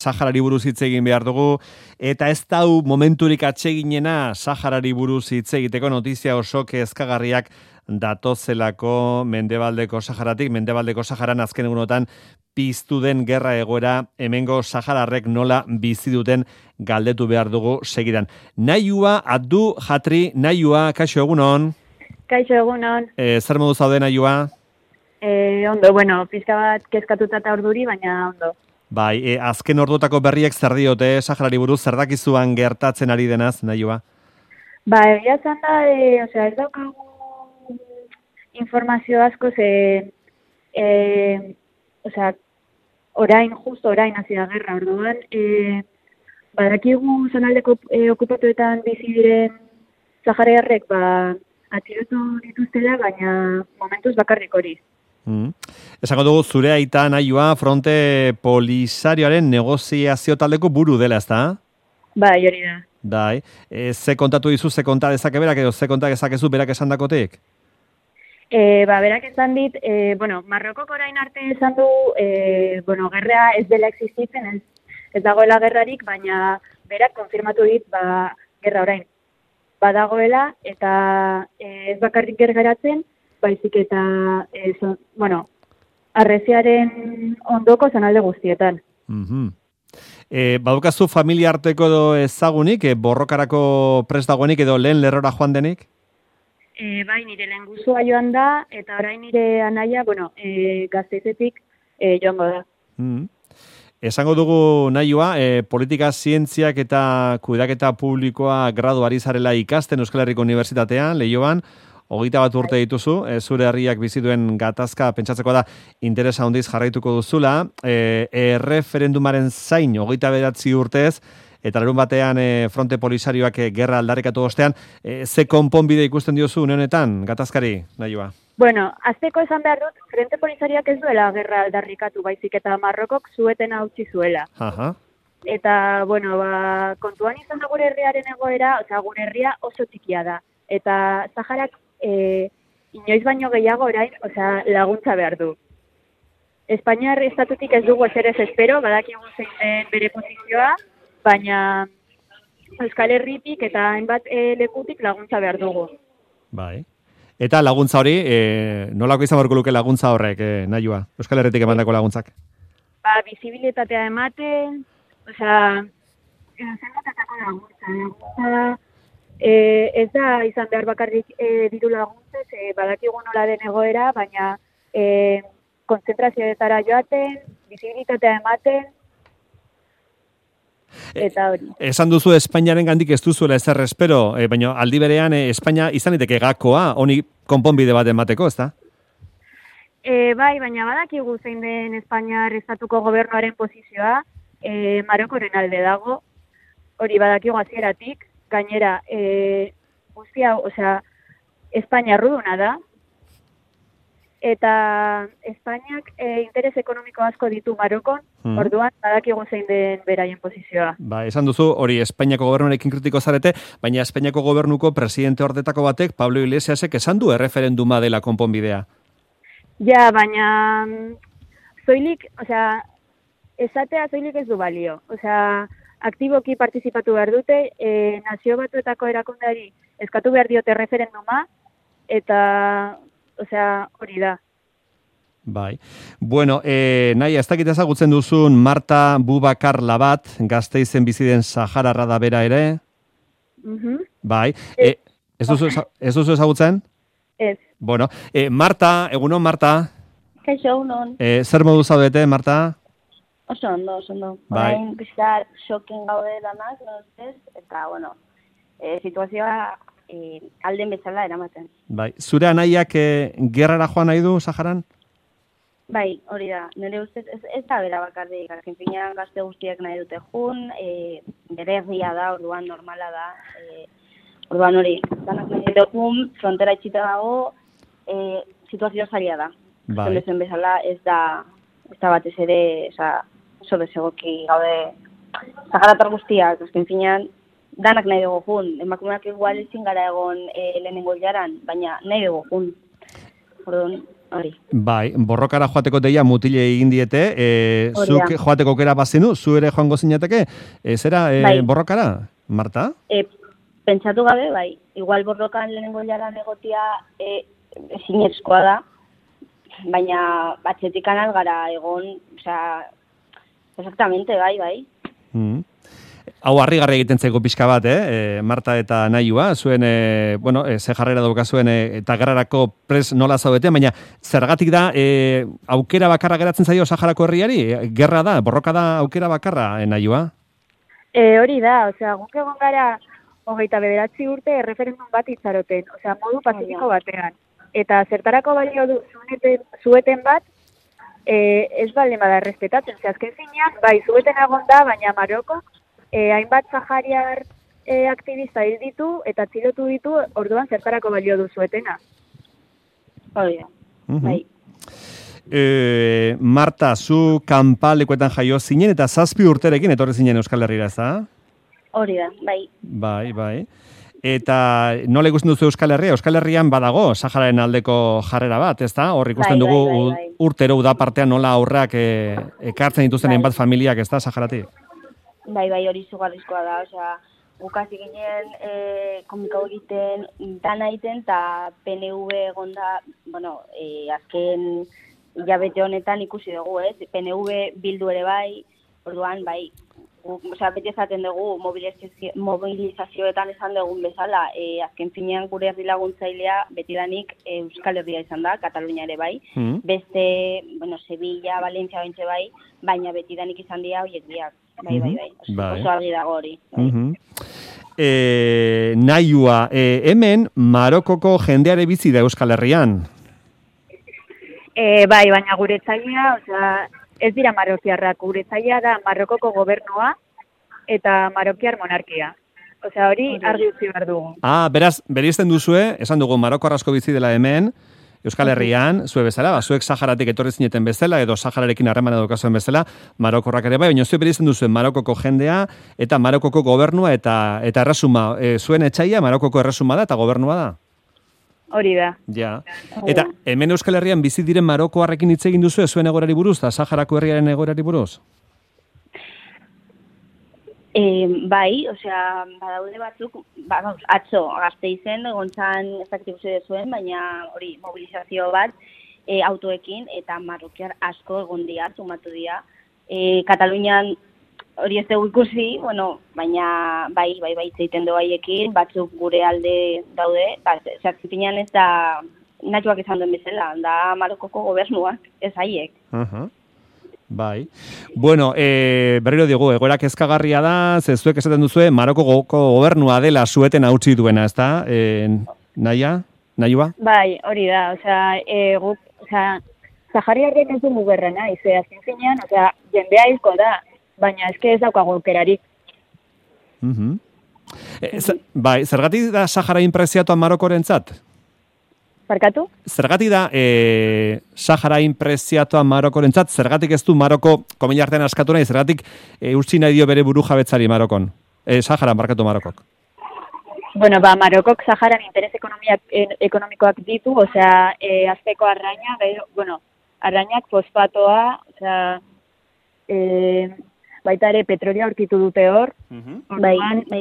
Saharari buruz hitz egin behar dugu, eta ez dau momenturik atseginena Saharari buruz hitz egiteko notizia oso kezkagarriak datozelako Mendebaldeko Saharatik. Mendebaldeko Saharan azken egunotan piztu den gerra egoera, hemengo sahararrek nola bizi duten galdetu behar dugu segidan. Naiua, Abdu Jatri, Naiua, kaixo egunon? Kaixo egunon. Zer modu zaude, Naiua? Ondo, bueno, pizka bat kezkatuta eta urduri, baina ondo. Bai, azken ordutako berriek zer diote Saharari buruz, zer dakizuan gertatzen ari denaz, Naiua? Ba, egia zan da, ez daukagu informazio asko, justo orain hasi da gerra, orduan, badakigu zonaldeko okupatuetan bizi diren sahariarrek, atxilotu dituztela, baina momentuz bakarrik hori. Esango dugu zure aita, Naiua, Fronte Polisarioaren negoziazio taldeko buru dela, ezta? Bai, hori da. Bai, ze kontatu dizu, ze konta dezake berak, edo ze konta dezakezu berak esan dakotek? Berak esan dit, Marrokok orain arte esan du, gerra ez dela existitzen, ez dagoela gerrarik, baina berak konfirmatu dit, gerra orain badagoela, eta ez bakarrik gergaratzen, baizik eta, arreziaren ondoko zonalde guztietan. Badukazu familia arteko edo ezagunik, borrokarako prest dagoenik edo lehen lerrora joan denik? Bai, nire lehen guzua joan da, eta orain nire anaia, Gasteizetik joango da. Esango dugu, Naiua, politika zientziak eta kudeaketa publikoa graduari zarela ikasten Euskal Herriko Unibertsitatean, Leioan, 21 urte dituzu, zure herriak bizituen gatazka pentsatzeko da interesa handiz jarraituko duzula, erreferendumaren zain 29 urtez, eta larun batean Fronte Polisarioak gerra aldarrikatu ostean, ze konponbide ikusten diozu une honetan, gatazkari, Naiua? Bueno, azteko esan behar dut, Fronte Polisarioak ez duela gerra aldarrikatu, baizik eta Marrokok zueten hautsi zuela. Aha. Eta, kontuan izan da gure herriaren egoera, gure herria oso txikia da. Eta Saharak inoiz baino gehiago orain, laguntza behar du. Espainiar estatutik ez dugu ezer ez espero, badakigu zein den bere posizioa, baina Euskal Herritik eta hainbat lekutik laguntza behar dugu. Bai. Eta laguntza hori, nolako izan barko luke laguntza horrek, Naiua? Euskal Herritik emandako laguntzak? Bizibilitatea ematen, zenbatetako laguntza. Ez da izan behar bakarrik diru laguntzez, badakigu nola den egoera, baina kontzentrazioetara joaten, bizibilitatea ematen, eta hori. Esan duzu Espainiaren gandik ez duzuela ezer espero, baina aldi berean Espainia izan liteke gakoa, honi konponbide bat emateko, ezta? Bai, baina badakigu zein den Espainiar estatuko gobernuaren posizioa, Marokoren alde dago, hori badakigu hasieratik. Gainera, guztia, Espainia arruduna da, eta Espainiak interes ekonomiko asko ditu Marokon, orduan badakigu zein den beraien posizioa. Ba, esan duzu, hori Espainiako gobernuarekin kritiko zarete, baina Espainiako gobernuko presidente ordetako batek, Pablo Iglesiasek, esan du erreferenduma dela konponbidea. Ja, baina esatea zoilik ez du balio. Aktiboki partizipatu behar dute, nazio batuetako erakundeari eskatu behar diote referenduma, eta, hori da. Bai. Bueno, nahi, ez dakit ezagutzen duzun Marta Bubakar Labat, Gasteizen bizi den sahararra da bera ere? Bai. Ez duzu ezagutzen? Ez. Bueno, Marta, egunon, Marta? Kaixo, egunon. Zer modu zaudete, Marta? Oso ondo. Bai. Orain pixkat xokin gaude danak, eta, situazioa alden bezala eramaten. Bai. Zure anaiak gerrara joan nahi du, Saharan? Bai, hori da. Nire ustez ez da bera bakarrik. Azken finean gazte guztiak nahi dute jun, bere herria da, orduan normala da. Orduan hori, danak nahi dute jun, frontera itxita dago, situazioa zaila da. Bai. Zen bezala ez da batez ere, oso desegoki gaude Saharatar guztiak, azken finean, danak nahi dugu jun. Emakumeak igual ezin gara egon lehenengo hilaran, baina nahi dugu jun. Orduan, hori. Bai, borrokara joateko deia mutile egin diete, zuk joateko aukera bazenu, zu ere joango zinateke, zera borrokara, Marta? Pentsatu gabe, bai, igual borrokan lehenengo jaran egotia zinezkoa da, baina batxetik gara egon, osea, exactamente, bai. Hau harrigarri egiten zego pixka bat, Marta eta Naiua, zuen, ze jarrera dauka zuen eta gerrarako pres nola zaudeten, baina zergatik da aukera bakarra geratzen zaio Saharako herriari? Gerra da, borroka da aukera bakarra, Naiua? Hori da, osea, guk egon gara 29 urte erreferendum bat itzaroten, osea, modu pazifiko batean. Eta zertarako balio du zueten bat, ez baldin bada errespetatzen. Azken finean, bai, zueten egon da, baina Maroko hainbat sahariar aktivista hil ditu eta atxilotu ditu, orduan zertarako balio du zuetena. Hori da, bai. Marta, zu kanpalekuetan jaio zinen eta 7 urterekin etorri zinen Euskal Herrira, ez da? Hori da, bai. Bai. Eta nola ikusten duzu Euskal Herria? Euskal Herrian badago Sahararen aldeko jarrera bat, ez da? Hor ikusten dugu urtero uda partean nola aurrak ekartzen dituzten hainbat familiak, ez da, Saharatik? Bai, hori izugarrizkoa da, osea, gukasi ginen komiko egiten, dana egiten, eta PNV egonda, azken hilabete honetan ikusi dugu, ez? PNV bildu ere bai, orduan, bai, beti esaten dugu mobilizazioetan esan dugun bezala, azken finean gure herri laguntzailea betidanik Euskal Herria izan da, Katalunia ere bai, beste, Sevilla, Valencia bentsa bai, baina betidanik izan dira horiek biak, bai. Oso argi dago hori. Naiua, hemen Marokoko jendeare bizi da Euskal Herrian? Bai, baina gure txaila, ez dira marokiarrak, gure zaila da Marokoko gobernua eta marokiar monarkia. Hori argi utzi behar dugu. Beraz, bereizten duzue, esan dugu Maroko asko bizi dela hemen, Euskal Herrian, zue bezala, zuek Saharatik etorri zineten bezala, edo Sahararekin harremana daukazuen bezala, Marokorrak ere bai, baina zuek bereizten duzue Marokoko jendea, eta Marokoko gobernua, eta erresuma, zuen etxaia Marokoko erresuma da, eta gobernua da? Hori da. Ja. Eta hemen Euskal Herrian bizi diren Marokoarrekin hitz egin duzu zuen egoerari buruz, eta Saharako herriaren egoerari buruz? Bai, badaude batzuk, atzo Gasteizen, gontzan ez dakit ikusi zuen, baina hori mobilizazio bat autoekin, eta marokiar asko egon dira, sumatu dira. Katalunian hori ez dugu ikusi, baina bai, zeiten du haiekin, batzuk gure alde daude, zertzipinan ez da natuak esan duen bezala, da Marokoko gobernuak, ez haiek. Bai. Bueno, berriro digu, egoerak kezkagarria da, zuek esaten duzue, Marokoko gobernua dela zueten hautsi duena, ez da? Naiua? Bai, hori da, guk, Sahariarrek ez du mugerra nahi, azken finean, jendea hilko da, baina ez daukagu aukerarik. Bai, zergatik da Sahara inpreziatua Marokorentzat? Barkatu? Zergatik da Sahara inpreziatua Marokorentzat, zergatik ez du Maroko, komila artean askatu nahi, zergatik utzi nahi dio bere buru jabetzari Marokon? Saharan, barkatu Marokok. Marokok Saharan interes ekonomikoak ditu, azteko arraina, arrainak fosfatoa, baita ere petrolio aurkitu dute hor. Bai,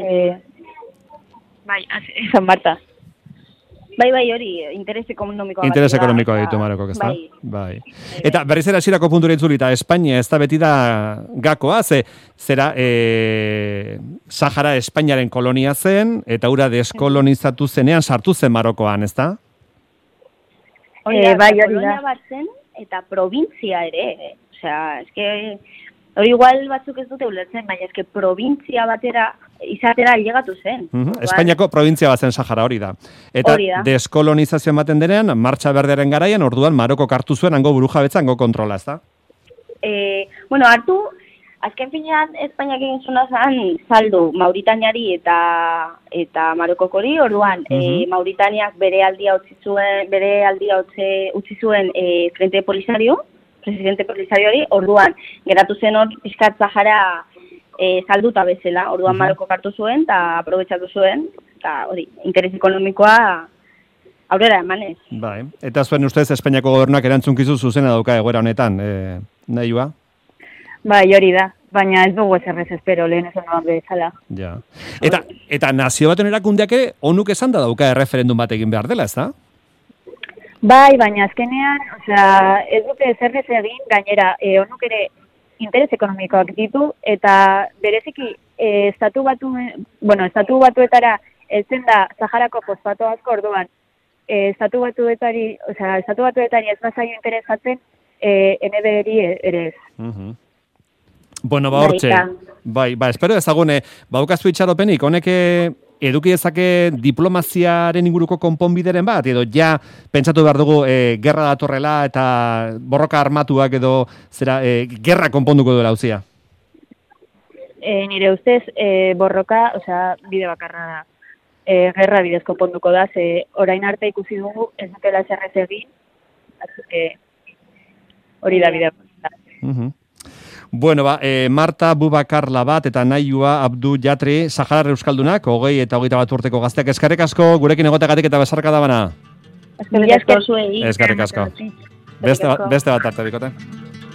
esan Marta. Bai, hori, interes ekonomikoa. Interes ekonomikoa ditu Marokok, ez da? Bai. Eta berriz era hasierako puntura itzulita, Espainia ez da beti da gakoa, zera Sahara Espainiaren kolonia zen, eta hura deskolonizatu zenean sartu zen Marokoan, ez da? Hori da, kolonia bat zen, eta provintzia ere, hori igual batzuk ez dute ulertzen, baina provintzia batera izatera llegatu zen. Espainiako provintzia bat zen Sahara, hori da. Eta deskolonizazio ematen denean, martxa berdearen garaian, orduan Marokok hartu zuen hango burujabetza, hango kontrola, ez da? Hartu, azken finean Espainiak egin zuna zen saldu Mauritaniari eta Marokokori, orduan Mauritaniak bere aldia utzi zuen Frente Polisario, presidente Polisariori, orduan geratu zen hor pizkat Sahara salduta bezala, orduan Maroko hartu zuen, eta aprobetxatu zuen, eta hori, interes ekonomikoa aurrera emanez. Bai, eta zuen ustez Espainiako gobernuak erantzunkizu zuzena dauka egoera honetan, Nahioa? Bai, hori da, baina ez dugu ezerrez espero lehen esan noan bezala. Ja. Eta nazio baten erakundeak ere, onuk esan da dauka erreferendum bat egin behar dela, ez da? Bai, baina azkenean, ez dute ezerrez egin, gainera, onuk ere interes ekonomikoak ditu, eta bereziki estatu batuetara eltzen da Saharako fosfato asko orduan, estatu batuetari ez nazaio interesatzen, NBR-i ere ez. Bueno, hortxe, bai, espero ezagune, baukazu itxaropenik, honek eduki dezake diplomaziaren inguruko konponbideren bat, edo ja pentsatu behar dugu gerra datorrela eta borroka armatuak edo gerra konponduko duela uzia? Nire ustez, borroka, bide bakarra da. Gerra bidez konponduko da, orain arte ikusi dugu ez dutela zerrez egin, hori da bide bakarra. Bueno, Marta Bubakar Labat eta Nahioa Abdu Jatri, Saharar Euskaldunak, 20 eta 21 urteko gazteak. Eskerrik asko, gurekin egoteagatik eta besarka da bana. Eskerrik asko zuei. Eskerrik asko. Beste bat arte, bikote.